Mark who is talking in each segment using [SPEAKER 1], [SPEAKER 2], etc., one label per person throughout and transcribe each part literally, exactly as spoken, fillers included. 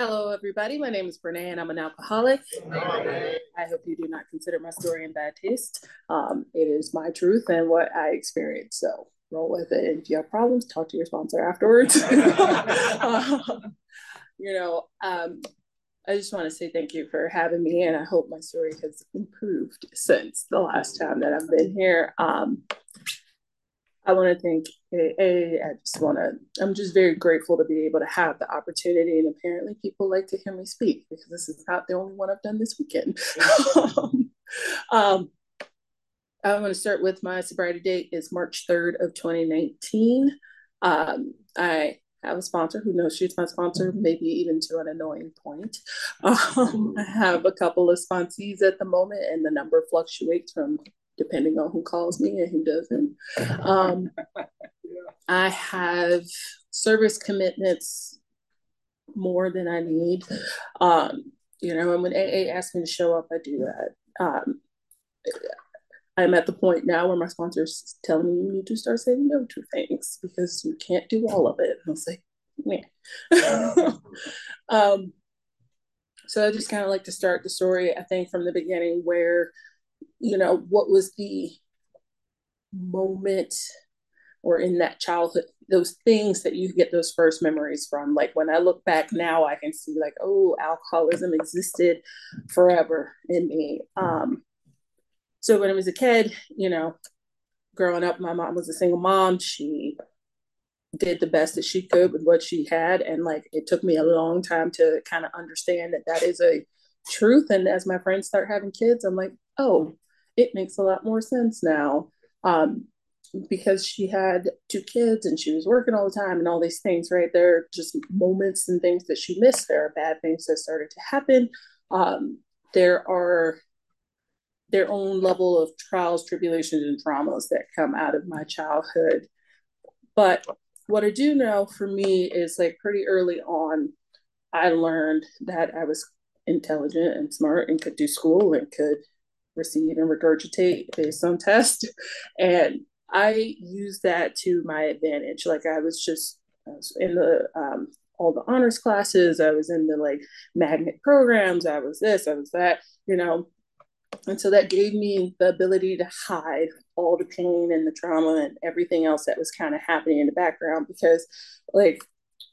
[SPEAKER 1] Hello, everybody. My name is Brene, and I'm an alcoholic. I hope you do not consider my story in bad taste. Um, it is my truth and what I experienced. So roll with it. And if you have problems, talk to your sponsor afterwards. um, you know, um, I just want to say thank you for having me, and I hope my story has improved since the last time that I've been here. Um, I want to thank A A. I just want to, I'm just very grateful to be able to have the opportunity. And apparently, people like to hear me speak because this is not the only one I've done this weekend. um, I'm going to start with my sobriety date is March third of twenty nineteen. Um, I have a sponsor who knows she's my sponsor, maybe even to an annoying point. Um, I have a couple of sponsees at the moment, and the number fluctuates from depending on who calls me and who doesn't. Um, I have service commitments more than I need. Um, you know, and when A A asks me to show up, I do that. Um, I'm at the point now where my sponsor's telling me you need to start saying no to things because you can't do all of it. And I was like, man. um, so I just kind of like to start the story, I think, from the beginning where, you know, what was the moment or in that childhood, those things that you get those first memories from. Like when I look back now, I can see like, oh, alcoholism existed forever in me. Um, so when I was a kid, you know, growing up, my mom was a single mom. She did the best that she could with what she had. And like, it took me a long time to kind of understand that that is a truth. And as my friends start having kids, I'm like, oh, it makes a lot more sense now. Um, because she had two kids and she was working all the time and all these things, right? There are just moments and things that she missed. There are bad things that started to happen. Um, there are their own level of trials, tribulations, and traumas that come out of my childhood. But what I do know for me is like pretty early on, I learned that I was intelligent and smart and could do school and could receive and regurgitate based on test. And I used that to my advantage. Like I was just I was in the um, all the honors classes. I was in the like magnet programs. I was this. I was that. You know, and so that gave me the ability to hide all the pain and the trauma and everything else that was kind of happening in the background because, like,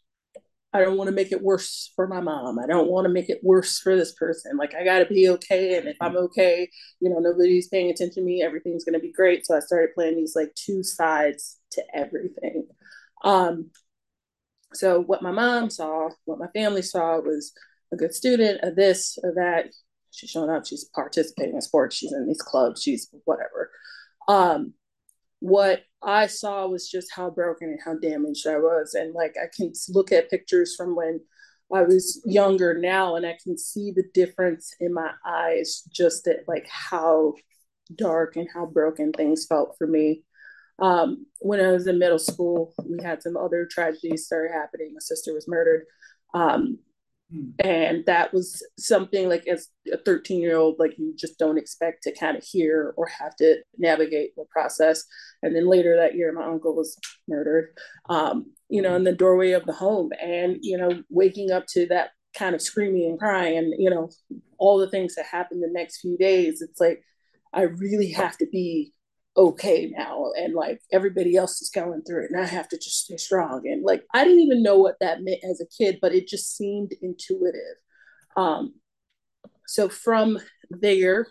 [SPEAKER 1] I don't want to make it worse for my mom. I don't want to make it worse for this person. Like, I got to be okay. And if I'm okay, you know, nobody's paying attention to me, everything's going to be great. So I started playing these like two sides to everything. Um, so what my mom saw, what my family saw was a good student, a this, or that. She's showing up, she's participating in sports, she's in these clubs, she's whatever. Um, what I saw was just how broken and how damaged I was. And like I can look at pictures from when I was younger now and I can see the difference in my eyes just at like how dark and how broken things felt for me. Um, when I was in middle school, we had some other tragedies started happening. My sister was murdered. Um, and that was something like as a thirteen year old, like you just don't expect to kind of hear or have to navigate the process. And then later that year, my uncle was murdered, um, you know, in the doorway of the home. And, you know, waking up to that kind of screaming and crying and, you know, all the things that happened the next few days, it's like, I really have to be okay now and like everybody else is going through it and I have to just stay strong and like I didn't even know what that meant as a kid but it just seemed intuitive. um so from there,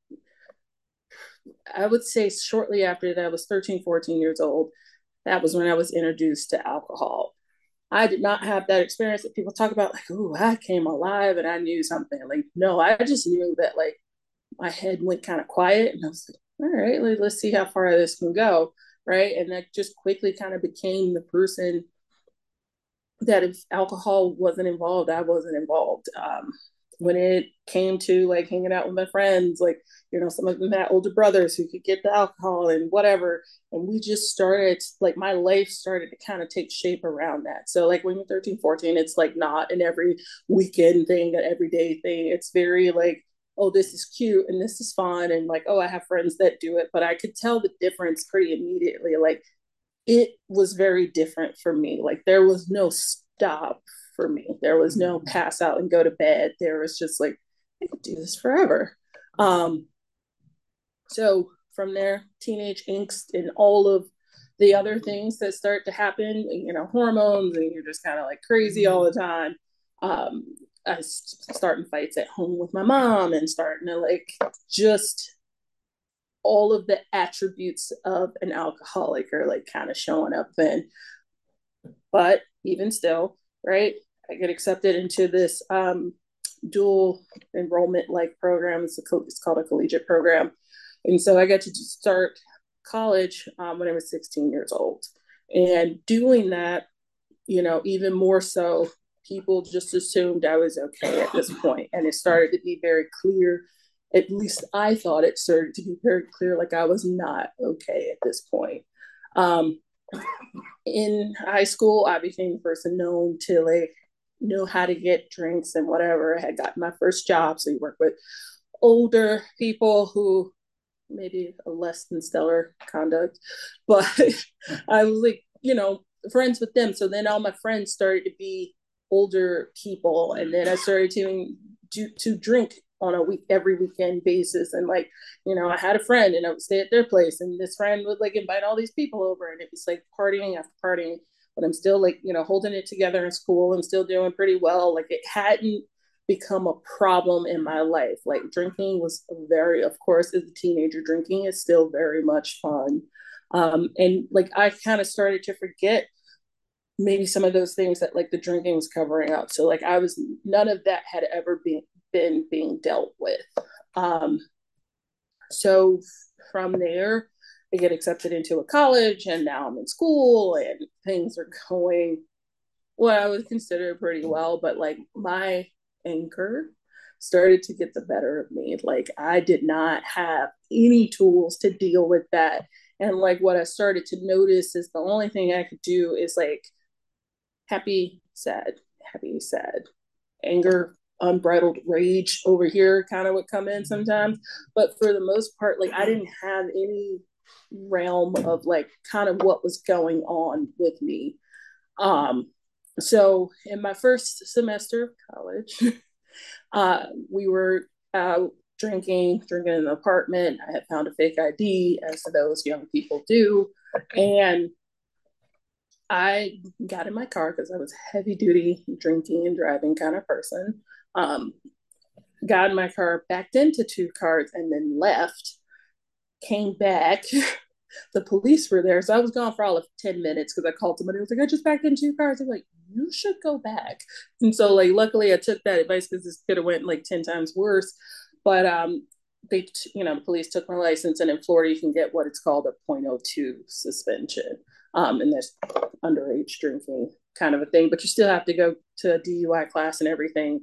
[SPEAKER 1] I would say shortly after that, I was thirteen, fourteen years old. That was when I was introduced to alcohol. I did not have that experience that people talk about, like, oh, I came alive and I knew something. Like, no, I just knew that like my head went kind of quiet and I was like, all right, like, let's see how far this can go. Right. And that just quickly kind of became the person that if alcohol wasn't involved, I wasn't involved. Um, when it came to like hanging out with my friends, like, you know, some of them had older brothers who could get the alcohol and whatever. And we just started, like, my life started to kind of take shape around that. So, like, when you're thirteen, fourteen, it's like not an every weekend thing, an everyday thing. It's very like, oh, this is cute and this is fun. And like, oh, I have friends that do it. But I could tell the difference pretty immediately. Like, it was very different for me. Like there was no stop for me. There was no pass out and go to bed. There was just like, I could do this forever. Um, so from there, teenage angst and all of the other things that start to happen, you know, hormones, and you're just kind of like crazy all the time. Um, I starting fights at home with my mom and starting to like just all of the attributes of an alcoholic are like kind of showing up then. But even still, right, I get accepted into this um, dual enrollment like program. It's, a, it's called a collegiate program. And so I got to start college um, when I was sixteen years old. And doing that, you know, even more so, people just assumed I was okay at this point. And it started to be very clear, at least I thought it started to be very clear, like I was not okay at this point. Um, in high school, I became the person known to like know how to get drinks and whatever. I had gotten my first job, so you work with older people who maybe a less than stellar conduct, but I was like, you know, friends with them. So then all my friends started to be older people, and then I started to do to drink on a week every weekend basis. And like, you know, I had a friend and I would stay at their place, and this friend would like invite all these people over, and it was like partying after partying. But I'm still like, you know, holding it together in school. I'm still doing pretty well. Like it hadn't become a problem in my life. Like drinking was very, of course, as a teenager, drinking is still very much fun. Um, and like I kind of started to forget maybe some of those things that like the drinking was covering up. So like I was, none of that had ever been been being dealt with. Um, so from there, I get accepted into a college, and now I'm in school, and things are going what I would consider pretty well. But like my anger started to get the better of me. Like I did not have any tools to deal with that. And like what I started to notice is the only thing I could do is like happy, sad, happy, sad, anger, unbridled rage over here kind of would come in sometimes. But for the most part, like I didn't have any realm of like kind of what was going on with me. Um, so in my first semester of college, uh, we were out drinking, drinking in an apartment. I had found a fake I D, as those young people do. And I got in my car because I was heavy duty drinking and driving kind of person. Um, got in my car, backed into two cars, and then left. Came back. The police were there, so I was gone for all of ten minutes because I called somebody. I was like, I just backed into two cars. They're like, you should go back. And so, like, luckily, I took that advice because this could have went like ten times worse. But um, they, you know, the police took my license, and in Florida, you can get what it's called a point oh two suspension. Um, and there's underage drinking kind of a thing, but you still have to go to a D U I class and everything.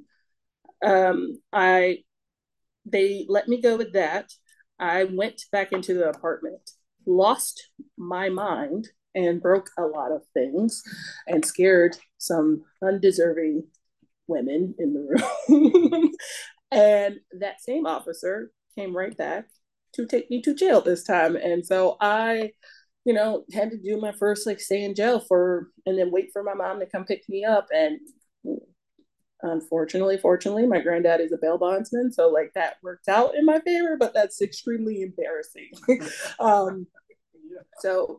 [SPEAKER 1] Um, I they let me go with that. I went back into the apartment, lost my mind, and broke a lot of things, and scared some undeserving women in the room. And that same officer came right back to take me to jail this time. And so I you know, had to do my first like stay in jail for, and then wait for my mom to come pick me up. And unfortunately, fortunately, my granddad is a bail bondsman, so like that worked out in my favor. But that's extremely embarrassing. um, so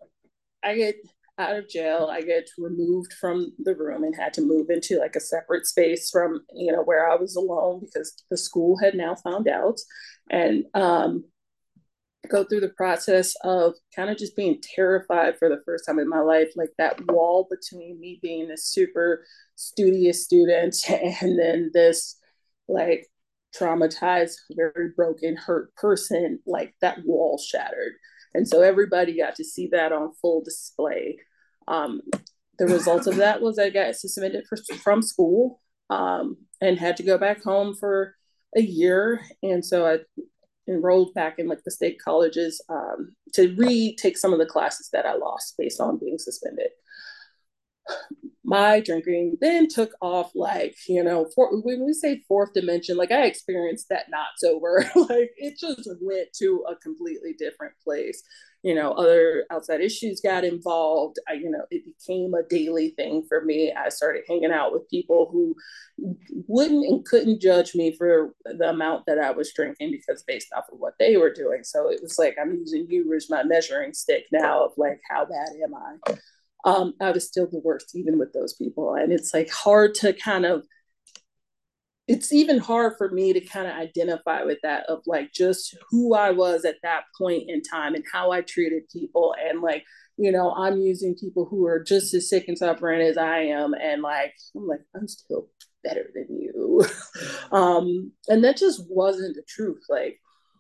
[SPEAKER 1] I get out of jail. I get removed from the room and had to move into like a separate space from you know where I was alone because the school had now found out. And um, go through the process of kind of just being terrified for the first time in my life, like that wall between me being this super studious student and then this like traumatized, very broken, hurt person, like that wall shattered. And so everybody got to see that on full display. Um, the result of that was I got suspended for, from school um, and had to go back home for a year. And so I enrolled back in like the state colleges um, to retake some of the classes that I lost based on being suspended. my drinking then took off like, you know, for, when we say fourth dimension, like I experienced that not sober. Like it just went to a completely different place. You know, other outside issues got involved. I, you know, it became a daily thing for me. I started hanging out with people who wouldn't and couldn't judge me for the amount that I was drinking because based off of what they were doing. So it was like, I'm using you as my measuring stick now of like, how bad am I? Um, I was still the worst, even with those people. And it's like hard to kind of, it's even hard for me to kind of identify with that of like just who I was at that point in time and how I treated people. And like, you know, I'm using people who are just as sick and suffering as I am. And like, I'm like, I'm still better than you. um, and that just wasn't the truth. Like,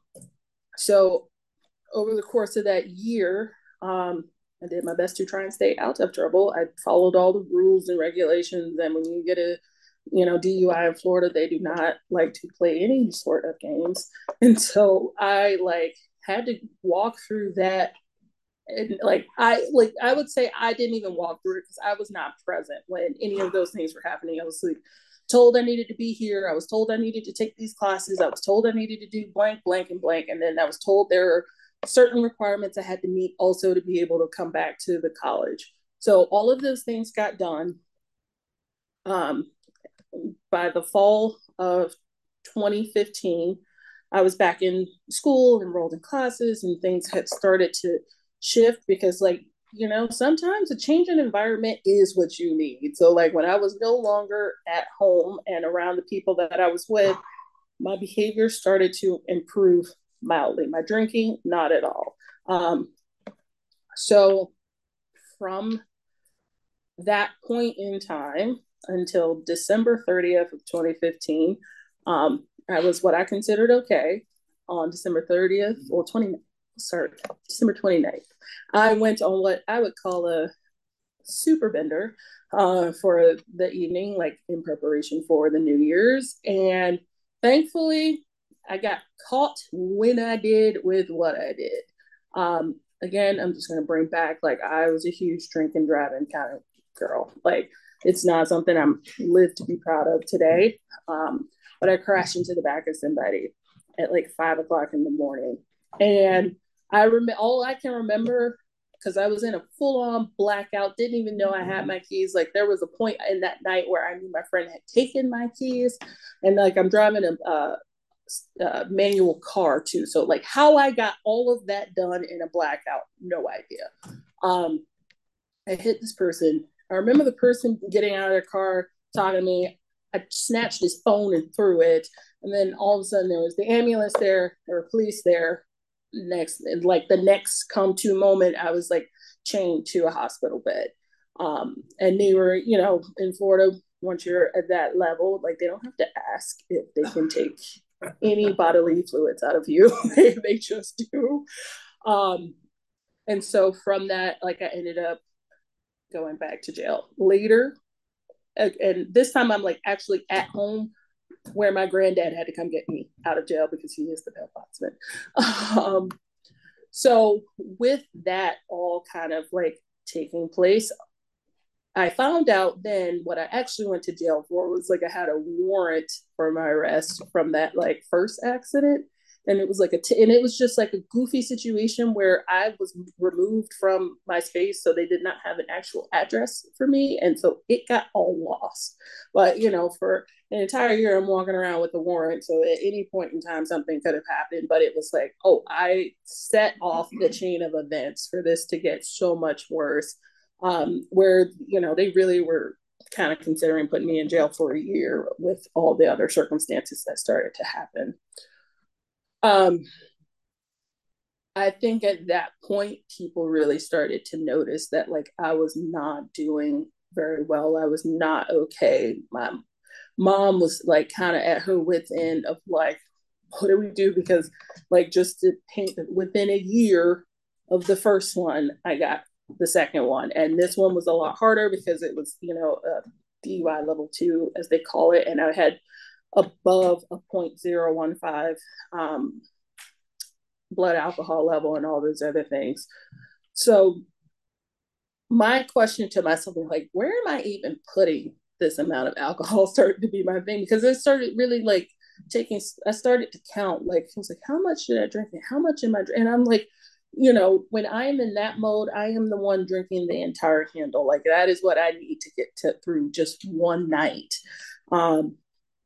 [SPEAKER 1] so over the course of that year, um, I did my best to try and stay out of trouble. I followed all the rules and regulations. And when you get a, you know, D U I in Florida, they do not like to play any sort of games. And so I like had to walk through that. And like I like I would say I didn't even walk through it because I was not present when any of those things were happening. I was like told I needed to be here. I was told I needed to take these classes. I was told I needed to do blank, blank, and blank. And then I was told there are certain requirements I had to meet also to be able to come back to the college. So all of those things got done. Um, by the fall of twenty fifteen, I was back in school, enrolled in classes, and things had started to shift because, like, you know, sometimes a change in environment is what you need. So, like, when I was no longer at home and around the people that I was with, my behavior started to improve mildly. My drinking, not at all. Um, so, from that point in time until December thirtieth of twenty fifteen, um, I was what I considered okay. On December thirtieth or twenty, sorry, December twenty-ninth, I went on what I would call a super bender uh, for the evening, like in preparation for the New Year's. And thankfully, I got caught when I did with what I did. Um, again, I'm just going to bring back like I was a huge drinking, driving kind of girl. Like it's not something I'm lived to be proud of today. Um, but I crashed into the back of somebody at like five o'clock in the morning, and I remember all I can remember because I was in a full on blackout, didn't even know I had my keys. Like there was a point in that night where I knew my friend had taken my keys, and like I'm driving a, uh, a manual car too. So like how I got all of that done in a blackout, no idea. Um, I hit this person. I remember the person getting out of their car talking to me. I snatched his phone and threw it. And then all of a sudden there was the ambulance there, there were police there. Next, like the next come to moment, I was like chained to a hospital bed. Um, and they were, you know, in Florida, once you're at that level, like they don't have to ask if they can take any bodily fluids out of you. they, they just do. Um, and so from that, like I ended up going back to jail later. And this time I'm like actually at home where my granddad had to come get me out of jail because he is the bail bondsman. Um, so with that all kind of like taking place, I found out then what I actually went to jail for was like I had a warrant for my arrest from that like first accident. And it was like a, t- and it was just like a goofy situation where I was removed from my space. So they did not have an actual address for me. And so it got all lost. But, you know, for an entire year, I'm walking around with a warrant. So at any point in time, something could have happened. But it was like, oh, I set off the chain of events for this to get so much worse. Um, where, you know, they really were kind of considering putting me in jail for a year with all the other circumstances that started to happen. Um, I think at that point, people really started to notice that like I was not doing very well. I was not okay. My mom was like kind of at her wits end of like, what do we do? Because like just to paint within a year of the first one, I got the second one, and this one was a lot harder because it was, you know, a D U I level two as they call it, and I had above a point zero one five um, blood alcohol level and all those other things. So my question to myself was like, where am I even putting this amount of alcohol started to be my thing? Because it started really like taking, I started to count, like, I was like, how much did I drink? And how much am I drinking? And I'm like, you know, when I am in that mode, I am the one drinking the entire handle. Like that is what I need to get to through just one night. Um,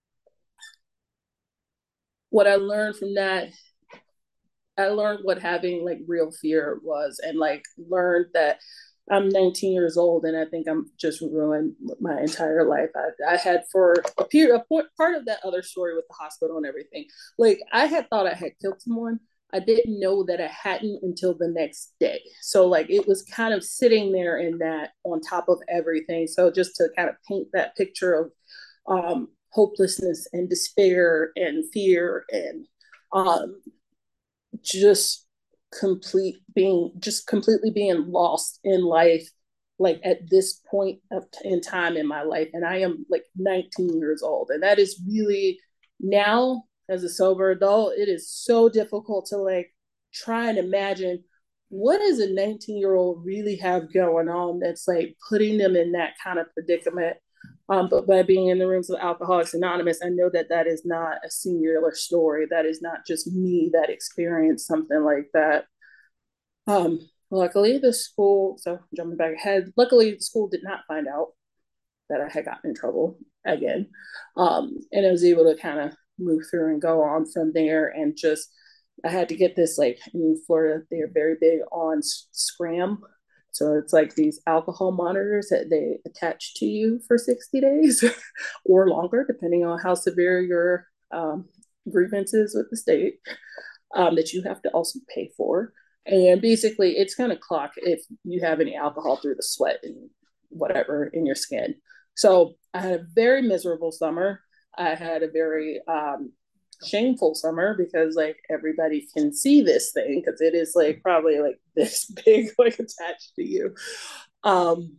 [SPEAKER 1] what I learned from that, I learned what having like real fear was, and like learned that I'm nineteen years old and I think I'm just ruined my entire life. I, I had for a period, a part of that other story with the hospital and everything. Like I had thought I had killed someone. I didn't know that I hadn't until the next day. So like it was kind of sitting there in that on top of everything. So just to kind of paint that picture of um, hopelessness and despair and fear and um, just complete being just completely being lost in life, like at this point of in time in my life, and I am like nineteen years old, and that is really, now as a sober adult, it is so difficult to like try and imagine what does a nineteen year old really have going on that's like putting them in that kind of predicament. Um, but by being in the rooms of Alcoholics Anonymous, I know that that is not a singular story. That is not just me that experienced something like that. Um, luckily, the school, so jumping back ahead, luckily, the school did not find out that I had gotten in trouble again. Um, and I was able to kind of move through and go on from there. And just, I had to get this, like in Florida, they're very big on scram. So it's like these alcohol monitors that they attach to you for sixty days or longer, depending on how severe your um, grievance is with the state, um, that you have to also pay for. And basically, it's going to clock if you have any alcohol through the sweat and whatever in your skin. So I had a very miserable summer. I had a very um, shameful summer because like everybody can see this thing because it is like probably like this big, like attached to you. Um,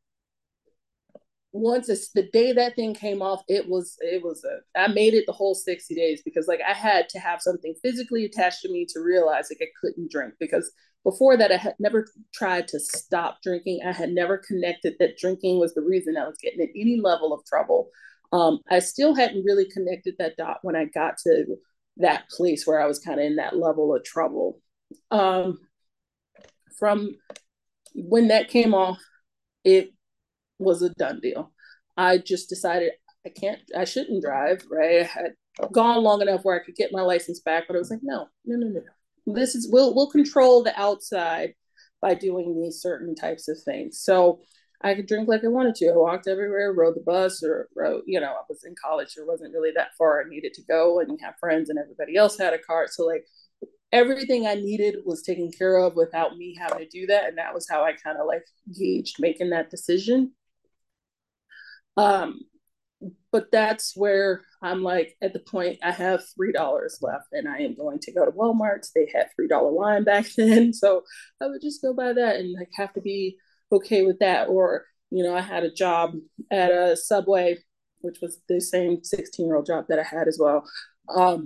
[SPEAKER 1] once it's the day that thing came off, it was it was a I made it the whole sixty days because like I had to have something physically attached to me to realize like I couldn't drink, because before that I had never tried to stop drinking. I had never connected that drinking was the reason I was getting in any level of trouble. Um, I still hadn't really connected that dot when I got to that place where I was kind of in that level of trouble. Um, from when that came off, it was a done deal. I just decided I can't, I shouldn't drive, right? I had gone long enough where I could get my license back, but I was like, no, no, no, no. This is, we'll, we'll control the outside by doing these certain types of things. So I could drink like I wanted to. I walked everywhere, rode the bus, or rode, you know, I was in college. There wasn't really that far I needed to go, and you have friends and everybody else had a car. So like everything I needed was taken care of without me having to do that. And that was how I kind of like gauged making that decision. Um, but that's where I'm like at the point I have three dollars left, and I am going to go to Walmart. They had three dollar wine back then, so I would just go buy that and like have to be okay with that. Or you know, I had a job at a Subway, which was the same sixteen year old job that I had as well. Um,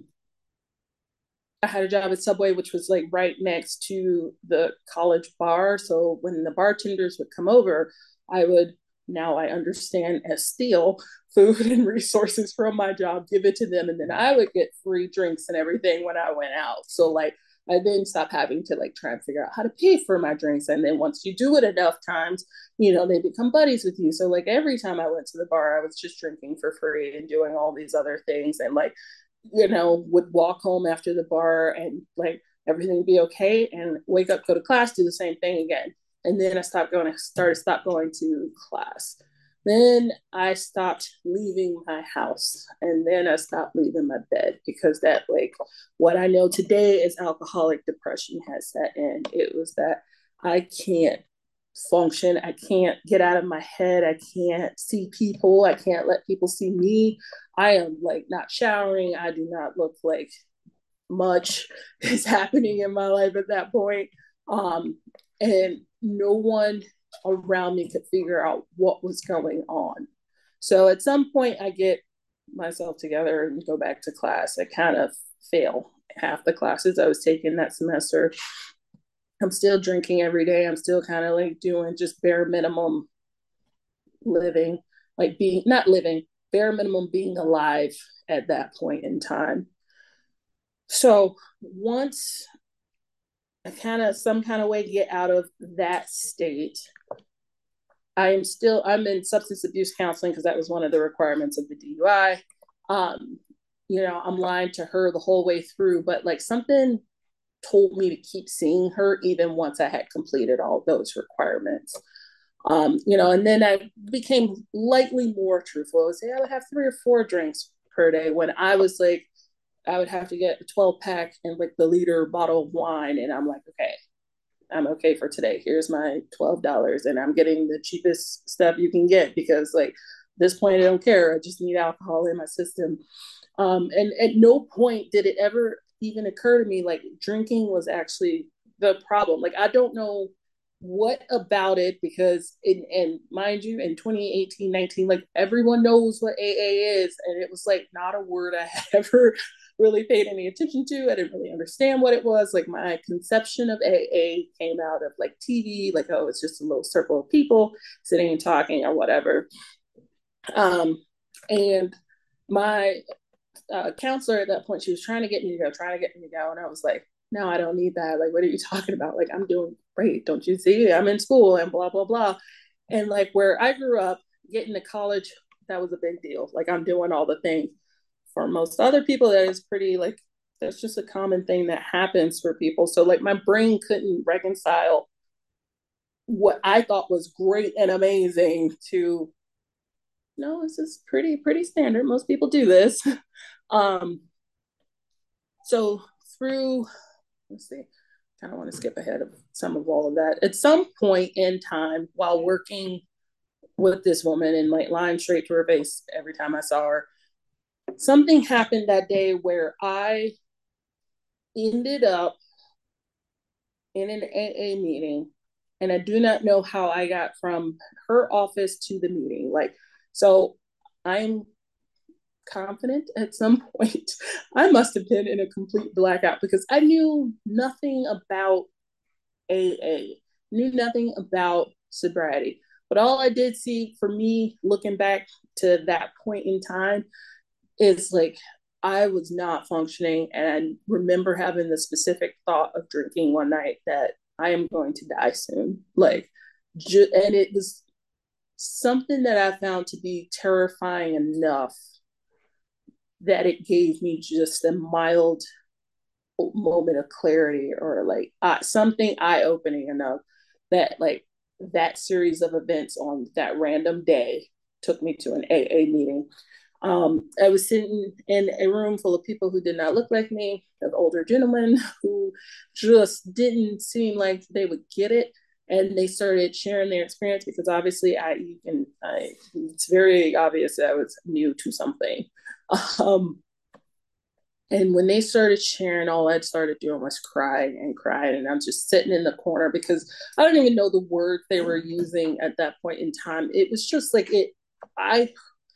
[SPEAKER 1] I had a job at Subway, which was like right next to the college bar. So when the bartenders would come over, I would, now I understand, as steal food and resources from my job, give it to them, and then I would get free drinks and everything when I went out. So like I then stopped having to like try and figure out how to pay for my drinks. And then once you do it enough times, you know, they become buddies with you. So like every time I went to the bar, I was just drinking for free and doing all these other things. And like, you know, would walk home after the bar and like everything would be okay, and wake up, go to class, do the same thing again. And then I stopped going, I started stopped going to class. Then I stopped leaving my house, and then I stopped leaving my bed, because that like what I know today is alcoholic depression has set in. It was that I can't function. I can't get out of my head. I can't see people. I can't let people see me. I am like not showering. I do not look like much is happening in my life at that point. Um, and no one around me could figure out what was going on. So at some point, I get myself together and go back to class. I kind of fail half the classes I was taking that semester. I'm still drinking every day. I'm still kind of like doing just bare minimum living, like being not living, bare minimum being alive at that point in time. So once I kind of some kind of way get out of that state, I am still I'm in substance abuse counseling because that was one of the requirements of the D U I. Um, you know, I'm lying to her the whole way through, but like something told me to keep seeing her even once I had completed all those requirements. Um, you know, and then I became lightly more truthful. I would say I would have three or four drinks per day when I was like, I would have to get a twelve pack and like the liter bottle of wine. And I'm like, okay, I'm okay for today. Here's my twelve dollars and I'm getting the cheapest stuff you can get because like this point, I don't care. I just need alcohol in my system. Um, and at no point did it ever even occur to me like drinking was actually the problem. Like, I don't know what about it because, in, and mind you, in twenty eighteen, nineteen, like everyone knows what A A is. And it was like not a word I had ever really paid any attention to. I didn't really understand what it was. Like my conception of A A came out of like T V, like, oh, it's just a little circle of people sitting and talking or whatever. Um, and my uh, counselor at that point, she was trying to get me to go, trying to get me to go. And I was like, no, I don't need that. Like, what are you talking about? Like, I'm doing great. Don't you see? I'm in school and blah, blah, blah. And like where I grew up, getting to college, that was a big deal. Like, I'm doing all the things. For most other people, that is pretty like, that's just a common thing that happens for people. So like my brain couldn't reconcile what I thought was great and amazing to, no, this is pretty, pretty standard. Most people do this. Um, so through, let's see, I don't want to skip ahead of some of all of that. At some point in time, while working with this woman and like lying straight to her face every time I saw her, something happened that day where I ended up in an A A meeting, and I do not know how I got from her office to the meeting. Like, so I'm confident at some point I must have been in a complete blackout because I knew nothing about A A, knew nothing about sobriety. But all I did see for me looking back to that point in time is like I was not functioning. And I remember having the specific thought of drinking one night that I am going to die soon. Like, ju- and it was something that I found to be terrifying enough that it gave me just a mild moment of clarity or like uh, something eye opening enough that like that series of events on that random day took me to an A A meeting. Um, I was sitting in a room full of people who did not look like me, of older gentlemen who just didn't seem like they would get it. And they started sharing their experience because obviously I even, I, it's very obvious that I was new to something. Um, and when they started sharing, all I started doing was crying and crying. And I'm just sitting in the corner because I don't even know the word they were using at that point in time. It was just like it, I,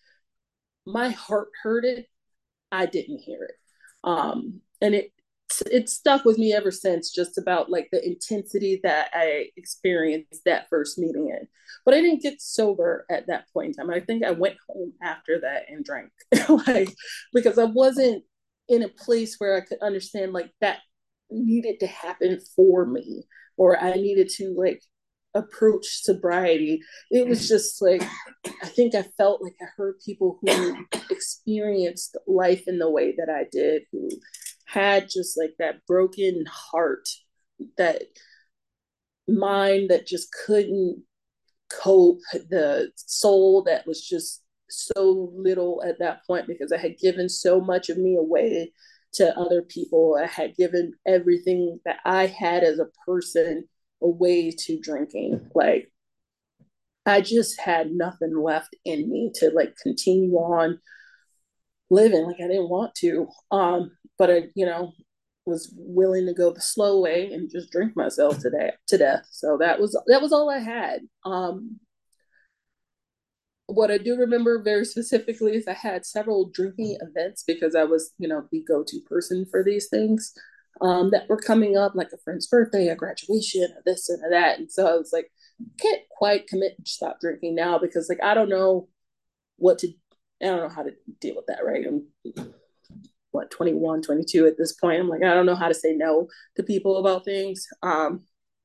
[SPEAKER 1] my heart hurted. I didn't hear it. Um, and it, it stuck with me ever since, just about like the intensity that I experienced that first meeting in. But I didn't get sober at that point in time. I think I went home after that and drank, like because I wasn't in a place where I could understand like that needed to happen for me, or I needed to like approach sobriety. It was just like I think I felt like I heard people who experienced life in the way that I did, who had just like that broken heart, that mind that just couldn't cope, the soul that was just so little at that point because I had given so much of me away to other people. I had given everything that I had as a person away to drinking. Like I just had nothing left in me to like continue on living. Like I didn't want to. Um, but I, you know, was willing to go the slow way and just drink myself to that to death. So that was that was all I had. Um, what I do remember very specifically is I had several drinking events because I was, you know, the go-to person for these things. um, that were coming up, like a friend's birthday, a graduation, or this and that. And so I was like, can't quite commit to stop drinking now because like I don't know what to I don't know how to deal with that, right? I'm what twenty-one, twenty-two at this point. I'm like, I don't know how to say no to people about things. Um,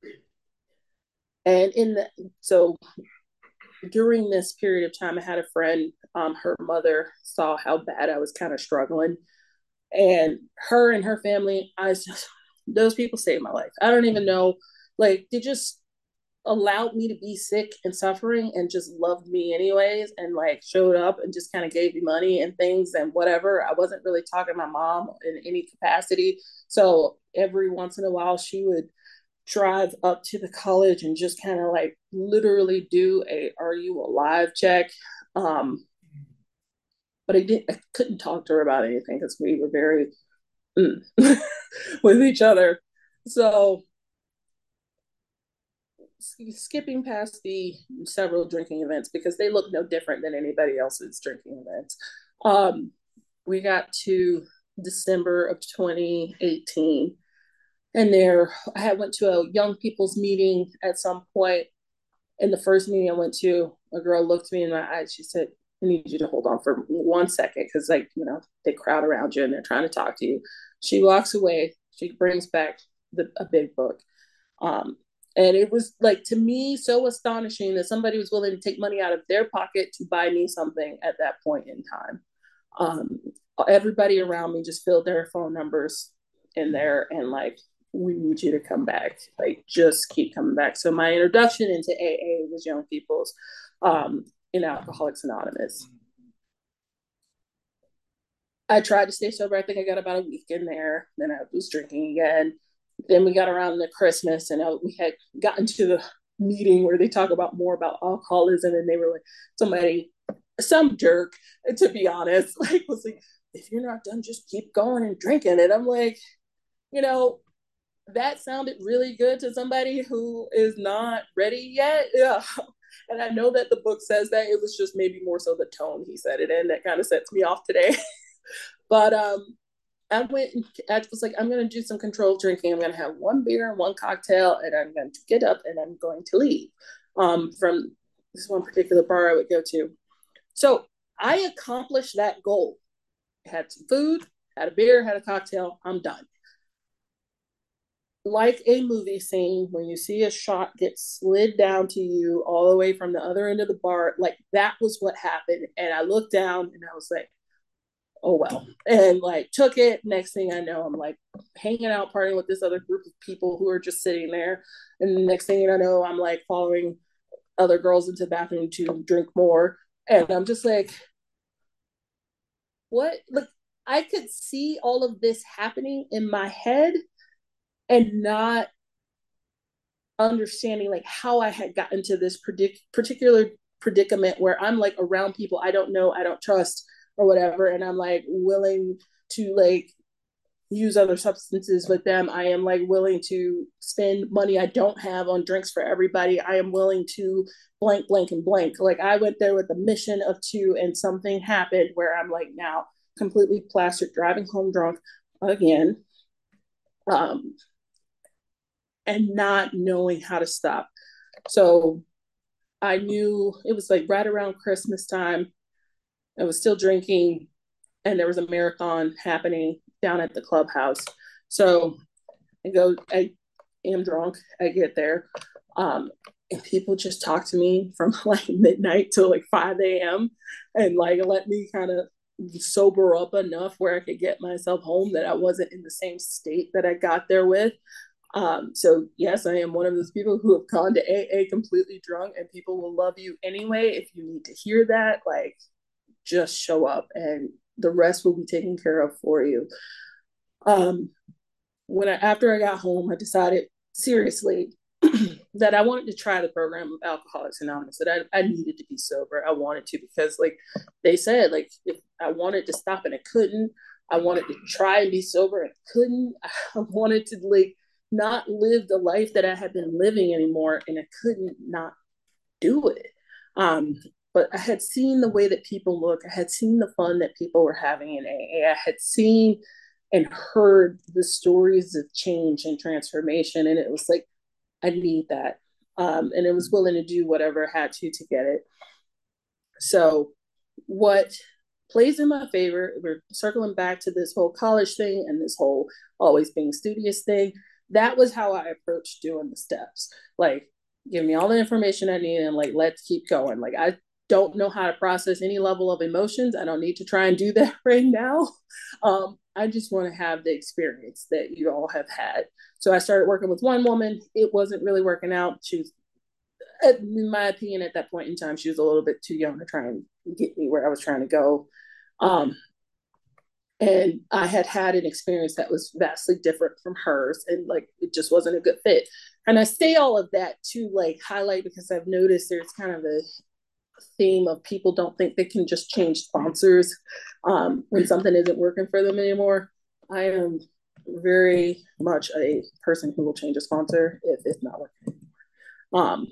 [SPEAKER 1] and in the so during this period of time, I had a friend, um, her mother saw how bad I was kind of struggling. And her and her family, I just, those people saved my life. I don't even know, like, they just allowed me to be sick and suffering and just loved me anyways and like showed up and just kind of gave me money and things and whatever. I wasn't really talking to my mom in any capacity. So every once in a while she would drive up to the college and just kind of like literally do a are you alive check. Um, but I didn't I couldn't talk to her about anything because we were very mm, with each other. So skipping past the several drinking events because they look no different than anybody else's drinking events. Um, we got to December of twenty eighteen, and there I had went to a young people's meeting at some point. In the first meeting I went to, a girl looked me in my eyes. She said, "I need you to hold on for one second because, like, you know, they crowd around you and they're trying to talk to you." She walks away. She brings back the, a big book. Um, and it was like to me so astonishing that somebody was willing to take money out of their pocket to buy me something at that point in time. Um, Everybody around me just filled their phone numbers in there and like, we need you to come back. Like, just keep coming back. So my introduction into A A was Young People's um, in Alcoholics Anonymous. I tried to stay sober. I think I got about a week in there. Then I was drinking again. Then we got around to Christmas and uh, we had gotten to the meeting where they talk about more about alcoholism. And they were like, somebody, some jerk, to be honest, like was like, if you're not done, just keep going and drinking. And I'm like, you know, that sounded really good to somebody who is not ready yet. Yeah. And I know that the book says that. It was just maybe more so the tone he said it in that kind of sets me off today. But um, I went and I was like, I'm going to do some controlled drinking. I'm going to have one beer and one cocktail, and I'm going to get up and I'm going to leave um, from this one particular bar I would go to. So I accomplished that goal. Had some food, had a beer, had a cocktail. I'm done. Like a movie scene when you see a shot get slid down to you all the way from the other end of the bar, like that was what happened. And I looked down and I was like, oh well, and like took it. Next thing I know, I'm like hanging out partying with this other group of people who are just sitting there, and the next thing I know, I'm like following other girls into the bathroom to drink more. And I'm just like, what? Like, I could see all of this happening in my head and not understanding like how I had gotten to this predic- particular predicament where I'm like around people I don't know, I don't trust or whatever, and I'm like willing to like use other substances with them. I am like willing to spend money I don't have on drinks for everybody. I am willing to blank, blank, and blank. Like I went there with a mission of two, and something happened where I'm like now completely plastered, driving home drunk again, um, and not knowing how to stop. So I knew it was like right around Christmas time. I was still drinking, and there was a marathon happening down at the clubhouse. So I go, I am drunk. I get there. Um, and people just talk to me from like midnight till like five a.m. and like let me kind of sober up enough where I could get myself home that I wasn't in the same state that I got there with. Um, so yes, I am one of those people who have gone to A A completely drunk, and people will love you anyway. If you need to hear that, like just show up and the rest will be taken care of for you. Um, when I, after I got home, I decided seriously that I wanted to try the program of Alcoholics Anonymous, that I, I needed to be sober. I wanted to because like they said, like if I wanted to stop and I couldn't, I wanted to try and be sober and I couldn't. I wanted to like not live the life that I had been living anymore, and I couldn't not do it. Um, but I had seen the way that people look. I had seen the fun that people were having in A A. I had seen and heard the stories of change and transformation. And it was like, I need that. Um, and it was willing to do whatever I had to to get it. So what plays in my favor, we're circling back to this whole college thing and this whole always being studious thing. That was how I approached doing the steps. Like, give me all the information I need and like, let's keep going. Like, I don't know how to process any level of emotions. I don't need to try and do that right now. Um, I just want to have the experience that you all have had. So I started working with one woman. It wasn't really working out. She was, in my opinion, at that point in time, she was a little bit too young to try and get me where I was trying to go. Um, and I had had an experience that was vastly different from hers, and like it just wasn't a good fit. And I say all of that to like highlight, because I've noticed there's kind of a theme of people don't think they can just change sponsors um, when something isn't working for them anymore. I am very much a person who will change a sponsor if it's not working. Um,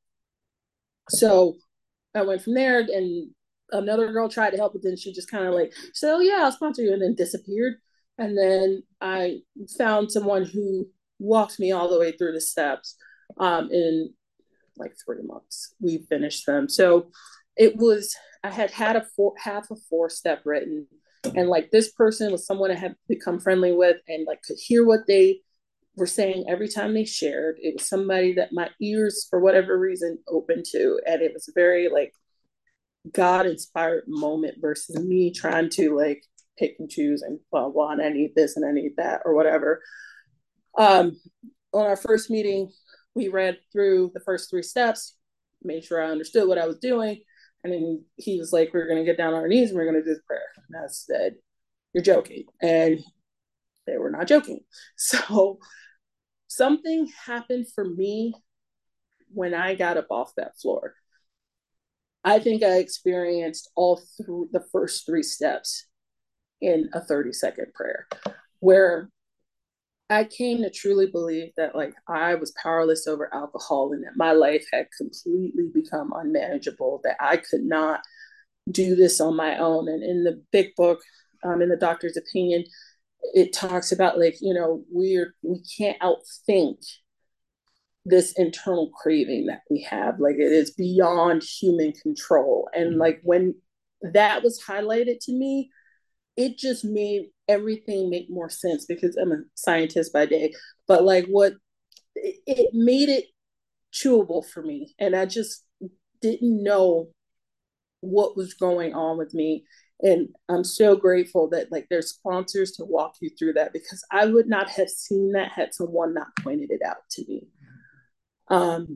[SPEAKER 1] so I went from there, and another girl tried to help, but then she just kind of like said, "Oh yeah, I'll sponsor you," and then disappeared. And then I found someone who walked me all the way through the steps um, in like three months. We finished them. So it was, I had had a four, half a four step written. And like this person was someone I had become friendly with and like could hear what they were saying every time they shared. It was somebody that my ears, for whatever reason, opened to. And it was very like God inspired moment versus me trying to like pick and choose and well, well, I need this and I need that or whatever. Um, on our first meeting, we read through the first three steps, made sure I understood what I was doing. And then he was like, we're going to get down on our knees and we're going to do the prayer. And I said, you're joking. And they were not joking. So something happened for me when I got up off that floor. I think I experienced all through the first three steps in a thirty second prayer, where I came to truly believe that like I was powerless over alcohol and that my life had completely become unmanageable, that I could not do this on my own. And in the big book, um, in the doctor's opinion, it talks about like, you know, we're, we can't outthink this internal craving that we have. Like it is beyond human control. And like when that was highlighted to me, it just made everything make more sense because I'm a scientist by day. But like what it, it made it chewable for me. And I just didn't know what was going on with me. And I'm so grateful that like there's sponsors to walk you through that, because I would not have seen that had someone not pointed it out to me. Um,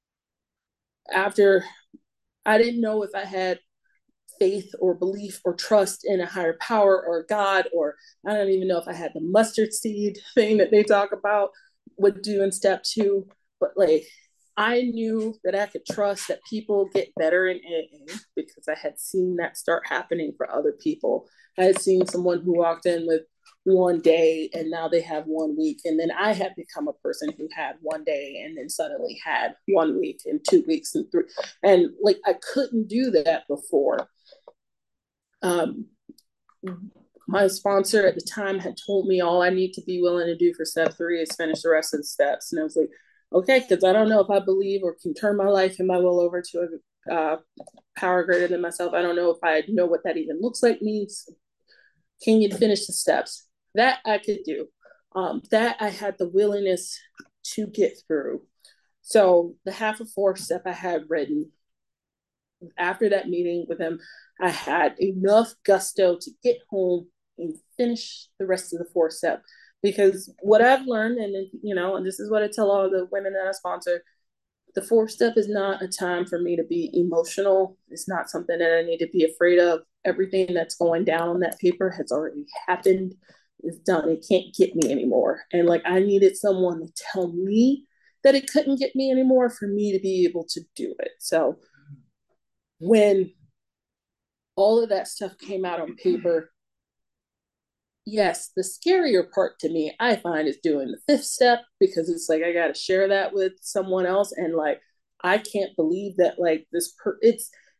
[SPEAKER 1] after I didn't know if I had faith or belief or trust in a higher power or God, or I don't even know if I had the mustard seed thing that they talk about would do in step two. But like I knew that I could trust that people get better in A A because I had seen that start happening for other people. I had seen someone who walked in with one day and now they have one week. And then I had become a person who had one day and then suddenly had one week and two weeks and three. And like I couldn't do that before. Um, my sponsor at the time had told me all I need to be willing to do for step three is finish the rest of the steps. And I was like, okay, because I don't know if I believe or can turn my life and my will over to a uh, power greater than myself. I don't know if I know what that even looks like means. Can you finish the steps? That I could do. Um, that I had the willingness to get through. So the half of four step I had written. After that meeting with him, I had enough gusto to get home and finish the rest of the four step. Because what I've learned, and you know, and this is what I tell all the women that I sponsor, the fourth step is not a time for me to be emotional. It's not something that I need to be afraid of. Everything that's going down on that paper has already happened. It's done. It can't get me anymore. And like I needed someone to tell me that it couldn't get me anymore for me to be able to do it. So when all of that stuff came out on paper, yes, the scarier part to me, I find, is doing the fifth step, because it's like I got to share that with someone else. And like, I can't believe that, like, this, per- it's,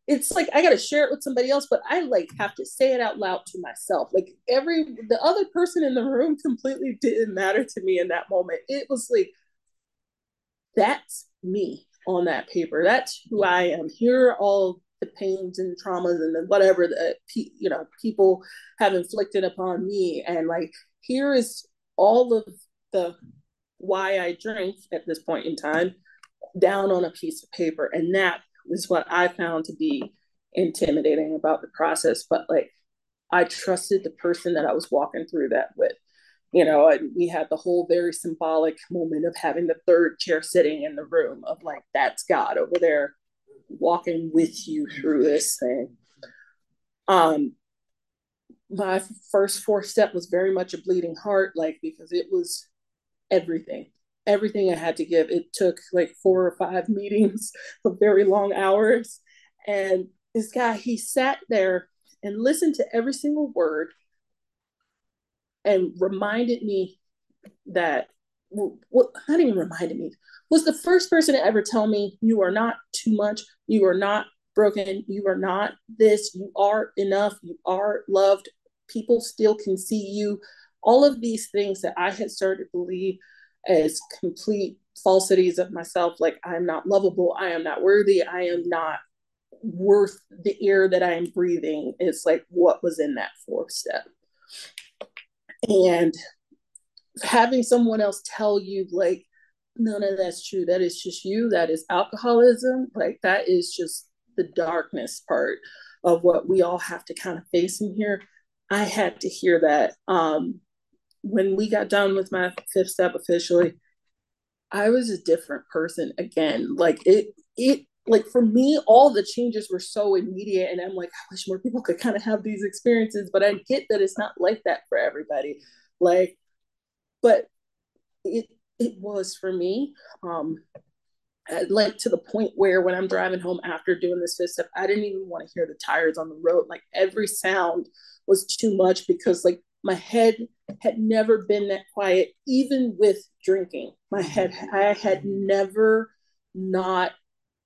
[SPEAKER 1] it's like I gotta share it with somebody else, but I like have to say it out loud to myself. Like every the other person in the room completely didn't matter to me in that moment. It was like that's me on that paper. That's who I am. Here are all the pains and traumas and the whatever that you know people have inflicted upon me, and like here is all of the why I drink at this point in time down on a piece of paper. And that is what I found to be intimidating about the process. But like I trusted the person that I was walking through that with. You know, and we had the whole very symbolic moment of having the third chair sitting in the room of like, that's God over there walking with you through this thing. Um, my first fourth step was very much a bleeding heart, like because it was everything everything I had to give. It took like four or five meetings of very long hours. And this guy, he sat there and listened to every single word and reminded me that, well, not even reminded me, was the first person to ever tell me, you are not too much, you are not broken, you are not this, you are enough, you are loved, people still can see you. All of these things that I had started to believe as complete falsities of myself, like I'm not lovable, I am not worthy, I am not worth the air that I am breathing, is like what was in that fourth step. And having someone else tell you like none of that's true, that is just you, that is alcoholism, like that is just the darkness part of what we all have to kind of face in here. I had to hear that. Um when we got done with my fifth step officially, I was a different person again. Like it it like for me all the changes were so immediate, and I'm like I wish more people could kind of have these experiences, but I get that it's not like that for everybody. Like but it it was for me. Um, like to the point where when I'm driving home after doing this fifth step, I didn't even want to hear the tires on the road. Like every sound was too much because like my head had never been that quiet, even with drinking. My head, I had never not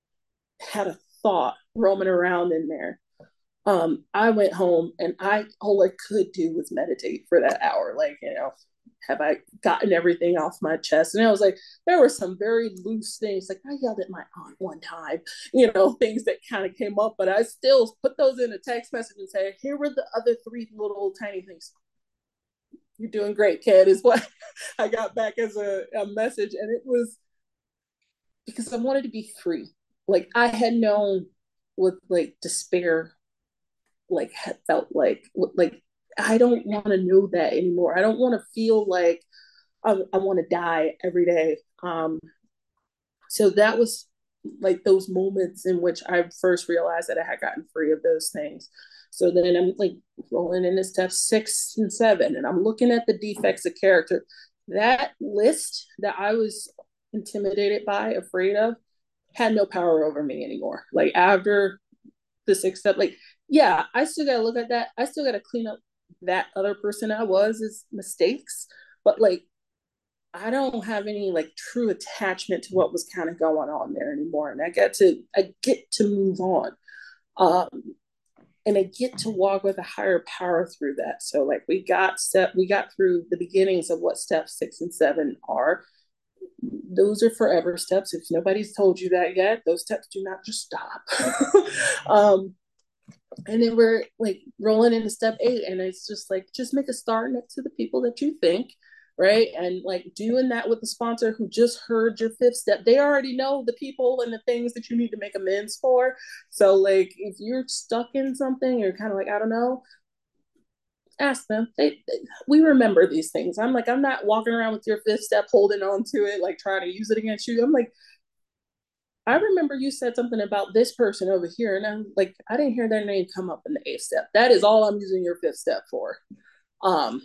[SPEAKER 1] had a thought roaming around in there. Um, I went home and I all I could do was meditate for that hour. Like, you know, have I gotten everything off my chest? And I was like, there were some very loose things. Like I yelled at my aunt one time, you know, things that kind of came up, but I still put those in a text message and say, here were the other three little tiny things. You're doing great, kid, is what I got back as a, a message. And it was because I wanted to be free. Like I had known with like despair, like had felt like like I don't want to know that anymore. I don't want to feel like I, I want to die every day. Um, so that was like those moments in which I first realized that I had gotten free of those things. So then I'm like rolling into step six and seven, and I'm looking at the defects of character. That list that I was intimidated by, afraid of, had no power over me anymore. Like after the sixth step, like, yeah, I still gotta look at that. I still gotta clean up that other person I was as mistakes, but like I don't have any like true attachment to what was kind of going on there anymore. And I get to I get to move on. Um and I get to walk with a higher power through that. So like we got step we got through the beginnings of what steps six and seven are. Those are forever steps. If nobody's told you that yet, those steps do not just stop. um and then we're like rolling into step eight, and it's just like just make a star next to the people that you think, right? And like doing that with the sponsor who just heard your fifth step, they already know the people and the things that you need to make amends for. So like if you're stuck in something, you're kind of like I don't know, ask them. They, they we remember these things. I'm like I'm not walking around with your fifth step holding on to it like trying to use it against you. I'm like I remember you said something about this person over here, and I'm like, I didn't hear their name come up in the eighth step. That is all I'm using your fifth step for. Um,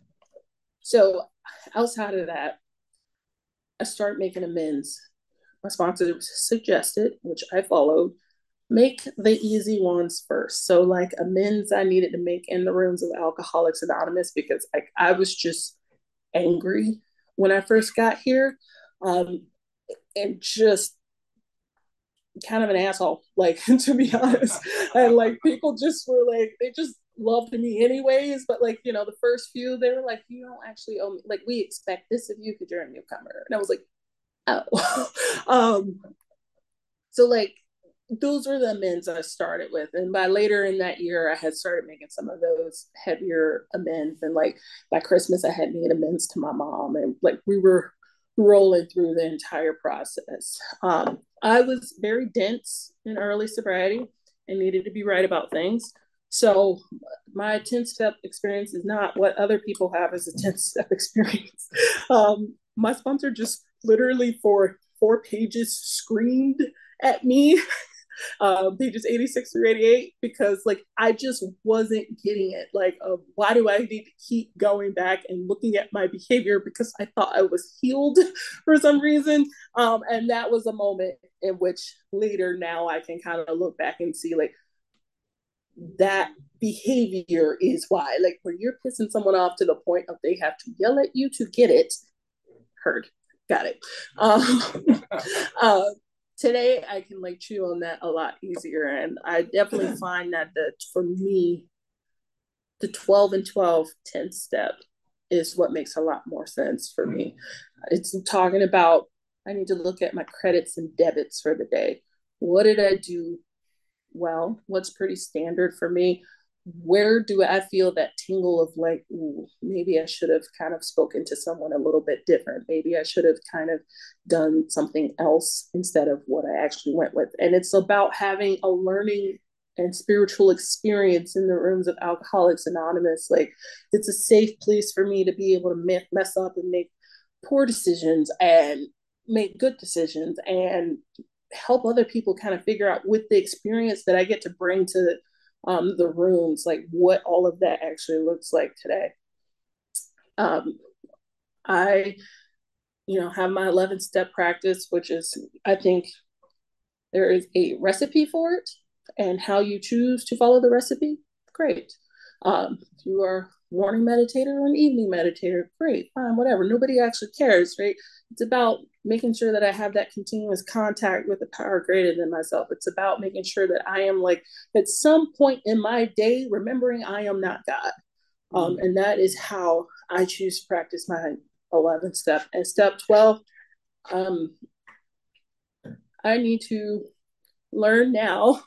[SPEAKER 1] so outside of that, I start making amends. My sponsor suggested, which I followed, make the easy ones first. So like amends I needed to make in the rooms of Alcoholics Anonymous because like I was just angry when I first got here. Um, and just kind of an asshole, like to be honest. And like people just were like, they just loved me anyways. But like, you know, the first few, they were like, you don't actually owe me. Like, we expect this of you because you're a newcomer. And I was like, oh. um, so like those were the amends I started with. And by later in that year, I had started making some of those heavier amends. And like by Christmas, I had made amends to my mom. And like we were rolling through the entire process. Um, I was very dense in early sobriety and needed to be right about things. So my ten step experience is not what other people have as a ten step experience. Um, my sponsor just literally for four pages screamed at me, um, pages eighty-six through eighty-eight, because like I just wasn't getting it. Like, uh, why do I need to keep going back and looking at my behavior because I thought I was healed for some reason? Um, and that was a moment in which later now I can kind of look back and see like that behavior is why. Like where you're pissing someone off to the point of they have to yell at you to get it heard. Got it. Um, uh, today I can like chew on that a lot easier. And I definitely find that the for me, the twelve and twelve ten step is what makes a lot more sense for me. It's talking about I need to look at my credits and debits for the day. What did I do well? What's pretty standard for me? Where do I feel that tingle of like, ooh, maybe I should have kind of spoken to someone a little bit different. Maybe I should have kind of done something else instead of what I actually went with. And it's about having a learning and spiritual experience in the rooms of Alcoholics Anonymous. Like it's a safe place for me to be able to mess up and make poor decisions and make good decisions and help other people kind of figure out with the experience that I get to bring to um, the rooms, like what all of that actually looks like today. Um, I, you know, have my eleven step practice, which is, I think there is a recipe for it and how you choose to follow the recipe. Great. Um, if you are morning meditator or an evening meditator, great, fine, whatever. Nobody actually cares, right? It's about making sure that I have that continuous contact with a power greater than myself. It's about making sure that I am like at some point in my day, remembering I am not God. Um, and that is how I choose to practice my eleventh step. And step twelve, um, I need to learn now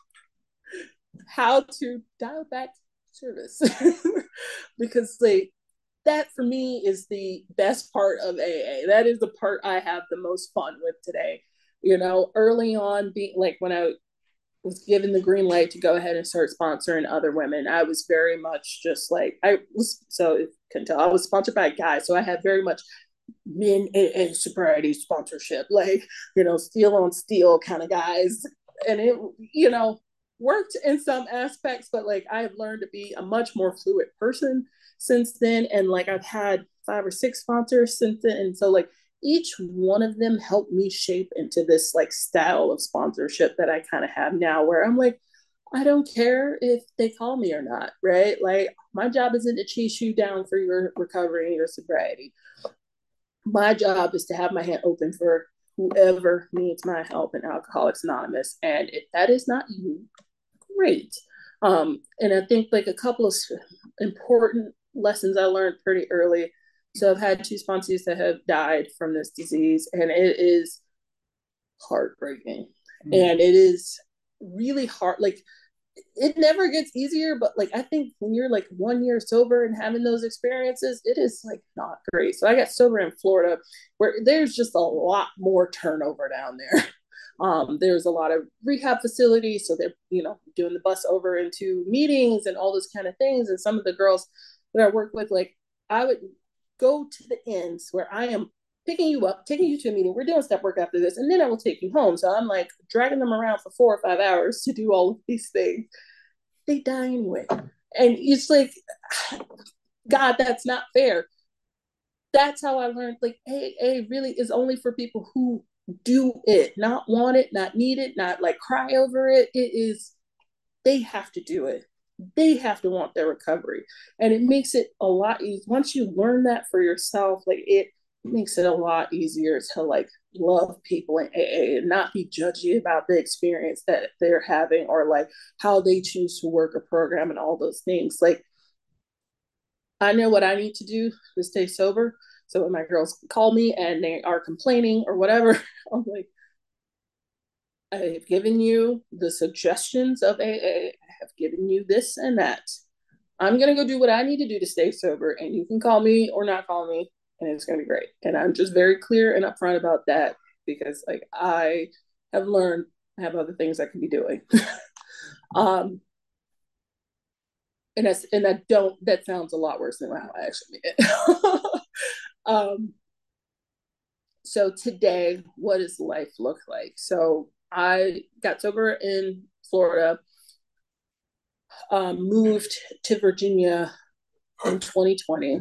[SPEAKER 1] how to dial back service because like that for me is the best part of A A. That is the part I have the most fun with today. You know, early on, being like when I was given the green light to go ahead and start sponsoring other women, I was very much just like I was. So you can tell I was sponsored by a guy, so I had very much men A A sobriety sponsorship, like you know, steel on steel kind of guys, and it you know worked in some aspects, but like I have learned to be a much more fluid person since then. And like I've had five or six sponsors since then. And so like each one of them helped me shape into this like style of sponsorship that I kind of have now where I'm like, I don't care if they call me or not, right? Like my job isn't to chase you down for your recovery and your sobriety. My job is to have my hand open for whoever needs my help in Alcoholics Anonymous. And if that is not you, great. Um, and I think like a couple of important lessons I learned pretty early. So I've had two sponsors that have died from this disease, and it is heartbreaking. Mm. And it is really hard. Like it never gets easier, but like I think when you're like one year sober and having those experiences, it is like not great. So I got sober in Florida where there's just a lot more turnover down there. Um, there's a lot of rehab facilities, so they're you know doing the bus over into meetings and all those kind of things. And some of the girls that I work with, like I would go to the ends where I am picking you up, taking you to a meeting. We're doing step work after this, and then I will take you home. So I'm like dragging them around for four or five hours to do all of these things. They die anyway, and it's like, God, that's not fair. That's how I learned. Like A A really is only for people who do it, not want it, not need it, not like cry over it. It is, they have to do it. They have to want their recovery. And it makes it a lot easier. Once you learn that for yourself, like it makes it a lot easier to like love people in A A and not be judgy about the experience that they're having or like how they choose to work a program and all those things. Like I know what I need to do to stay sober. So when my girls call me and they are complaining or whatever, I'm like, I have given you the suggestions of A A. I have given you this and that. I'm going to go do what I need to do to stay sober, and you can call me or not call me, and it's going to be great. And I'm just very clear and upfront about that because, like, I have learned I have other things I can be doing. um, and that's and that don't that sounds a lot worse than how I actually mean it. um, so today, what does life look like? So I got sober in Florida, um, moved to Virginia in twenty twenty,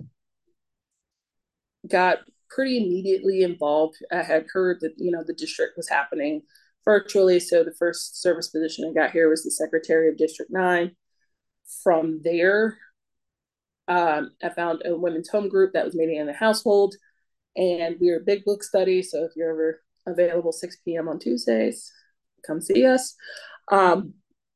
[SPEAKER 1] got pretty immediately involved. I had heard that, you know, the district was happening virtually. So the first service position I got here was the secretary of District nine. From there, um, I found a women's home group that was meeting in the household, and we were a big book study. So if you're ever available six p.m. on Tuesdays, come see us. Um,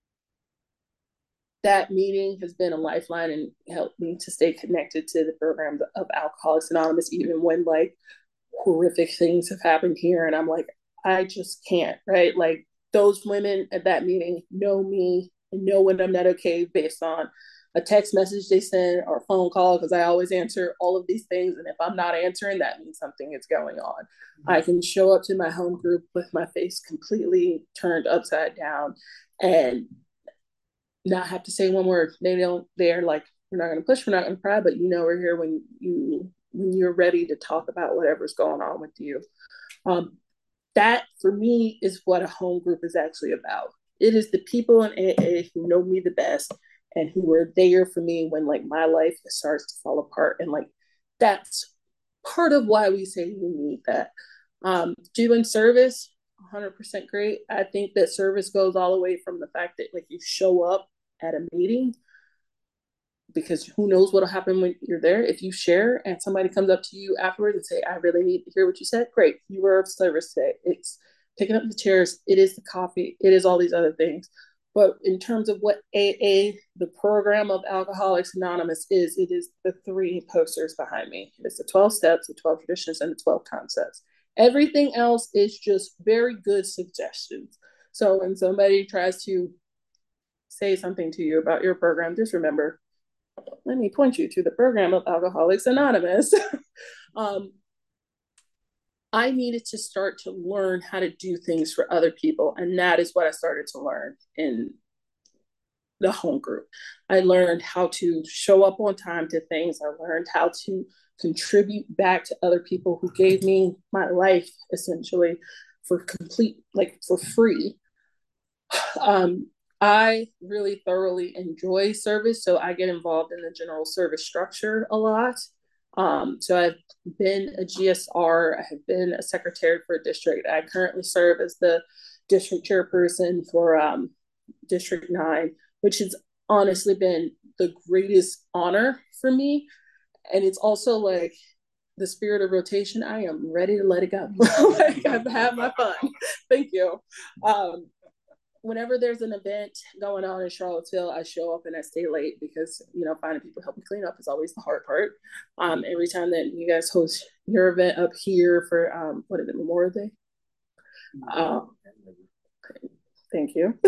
[SPEAKER 1] that meeting has been a lifeline and helped me to stay connected to the program of Alcoholics Anonymous, even when like horrific things have happened here. And I'm like, I just can't, right? Like those women at that meeting know me and know when I'm not okay based on a text message they send or a phone call, because I always answer all of these things. And if I'm not answering, that means something is going on. Mm-hmm. I can show up to my home group with my face completely turned upside down and not have to say one word. They don't, they're like, we're not going to push, we're not going to pry, but you know, we're here when you, when you're ready to talk about whatever's going on with you. Um, that for me is what a home group is actually about. It is the people in A A who know me the best and who were there for me when like my life starts to fall apart. And like, that's part of why we say we need that. Um, doing service, one hundred percent great. I think that service goes all the way from the fact that like you show up at a meeting, because who knows what'll happen when you're there. If you share and somebody comes up to you afterwards and say, I really need to hear what you said, great, you were of service today. It's picking up the chairs, it is the coffee, it is all these other things. But in terms of what A A, the program of Alcoholics Anonymous is, it is the three posters behind me. It's the twelve steps, the twelve traditions, and the twelve concepts. Everything else is just very good suggestions. So when somebody tries to say something to you about your program, just remember, let me point you to the program of Alcoholics Anonymous. um, I needed to start to learn how to do things for other people. And that is what I started to learn in the home group. I learned how to show up on time to things. I learned how to contribute back to other people who gave me my life essentially for complete, like for free. Um, I really thoroughly enjoy service, so I get involved in the general service structure a lot. Um, so I've been a G S R, I have been a secretary for a district. I currently serve as the district chairperson for um, District nine, which has honestly been the greatest honor for me. And it's also like the spirit of rotation. I am ready to let it go. Like, I've had my fun. Thank you. Um, whenever there's an event going on in Charlottesville, I show up and I stay late because, you know, finding people to help me clean up is always the hard part. Um, every time that you guys host your event up here for, um, what is it, Memorial Day? Um, thank you.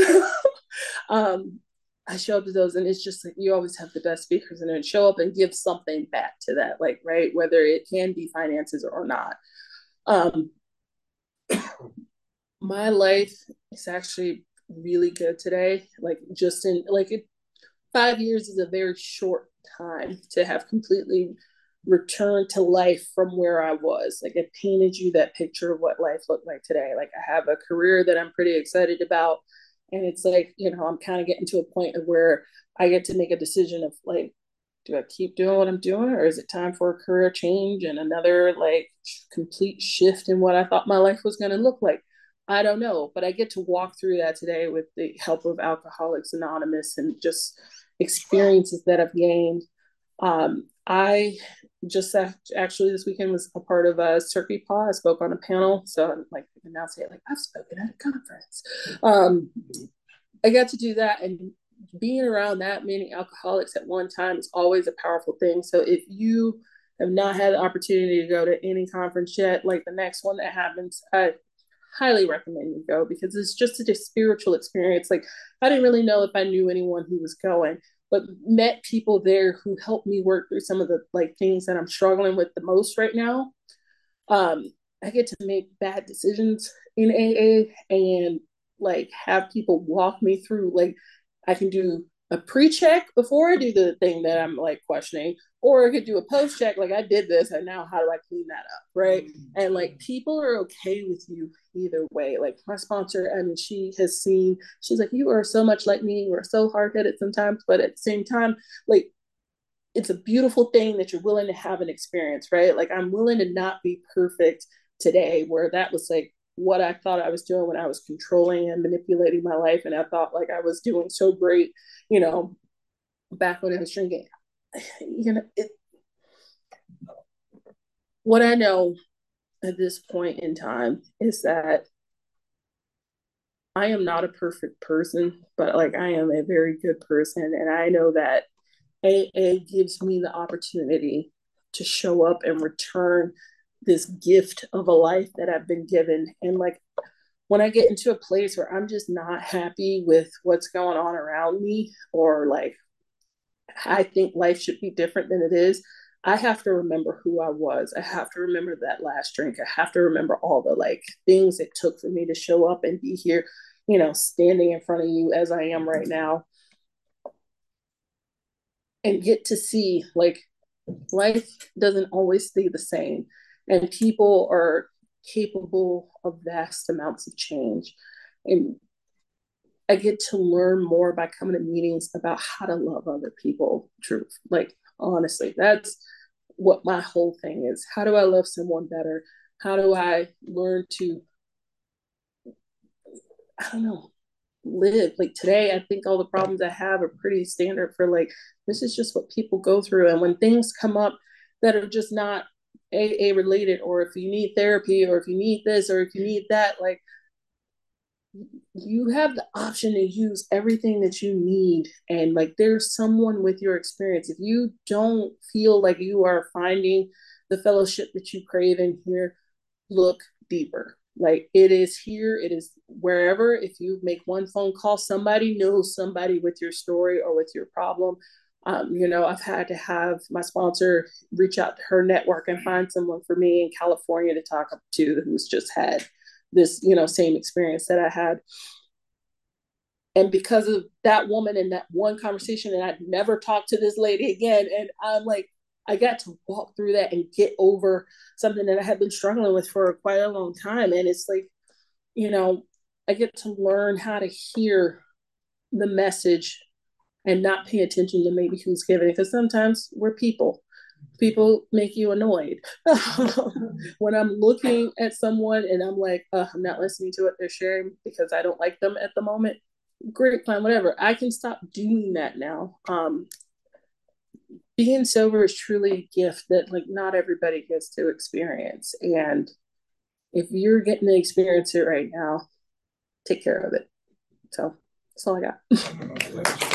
[SPEAKER 1] um, I show up to those and it's just like, you always have the best speakers and then show up and give something back to that, like, right, whether it can be finances or not. Um, my life is actually really good today. Like just in like it, five years is a very short time to have completely returned to life from where I was. Like it painted you that picture of what life looked like today. Like I have a career that I'm pretty excited about. And it's like, you know, I'm kind of getting to a point of where I get to make a decision of like, do I keep doing what I'm doing, or is it time for a career change and another like complete shift in what I thought my life was going to look like? I don't know, but I get to walk through that today with the help of Alcoholics Anonymous and just experiences that I've gained. Um, I just actually this weekend was a part of a Turkey Paw. I spoke on a panel, so I'm like you can now say like I've spoken at a conference. Um, I got to do that, and being around that many alcoholics at one time is always a powerful thing. So if you have not had the opportunity to go to any conference yet, like the next one that happens, I highly recommend you go because it's just a spiritual experience. Like I didn't really know if I knew anyone who was going, but met people there who helped me work through some of the like things that I'm struggling with the most right now. Um, I get to make bad decisions in A A and like have people walk me through. Like I can do a pre-check before I do the thing that I'm like questioning, or I could do a post-check. Like I did this, and now how do I clean that up, right? And like people are okay with you either way. Like my sponsor, I mean, she has seen. She's like, you are so much like me. You are so hard-headed sometimes, but at the same time, like it's a beautiful thing that you're willing to have an experience, right? Like I'm willing to not be perfect today, where that was like what I thought I was doing when I was controlling and manipulating my life. And I thought like I was doing so great, you know, back when I was drinking. You know, it, what I know at this point in time is that I am not a perfect person, but like I am a very good person. And I know that A A gives me the opportunity to show up and return this gift of a life that I've been given. And like when I get into a place where I'm just not happy with what's going on around me, or like I think life should be different than it is, I have to remember who I was. I have to remember that last drink. I have to remember all the like things it took for me to show up and be here, you know, standing in front of you as I am right now, and get to see like life doesn't always stay the same, and people are capable of vast amounts of change. And I get to learn more by coming to meetings about how to love other people. Truth, like honestly, that's what my whole thing is. How do I love someone better? How do I learn to, I don't know, live like today? I think all the problems I have are pretty standard for like this is just what people go through. And when things come up that are just not A A related, or if you need therapy, or if you need this, or if you need that, like you have the option to use everything that you need. And like there's someone with your experience. If you don't feel like you are finding the fellowship that you crave in here, look deeper. Like it is here, it is wherever. If you make one phone call, somebody knows somebody with your story or with your problem. Um, you know, I've had to have my sponsor reach out to her network and find someone for me in California to talk to who's just had this, you know, same experience that I had. And because of that woman and that one conversation, and I'd never talked to this lady again. And I'm like, I got to walk through that and get over something that I had been struggling with for quite a long time. And it's like, you know, I get to learn how to hear the message and not pay attention to maybe who's giving it. Because sometimes we're people. People make you annoyed. When I'm looking at someone and I'm like, uh, I'm not listening to what they're sharing because I don't like them at the moment, great, fine, whatever. I can stop doing that now. Um, being sober is truly a gift that like not everybody gets to experience. And if you're getting to experience it right now, take care of it. So that's all I got.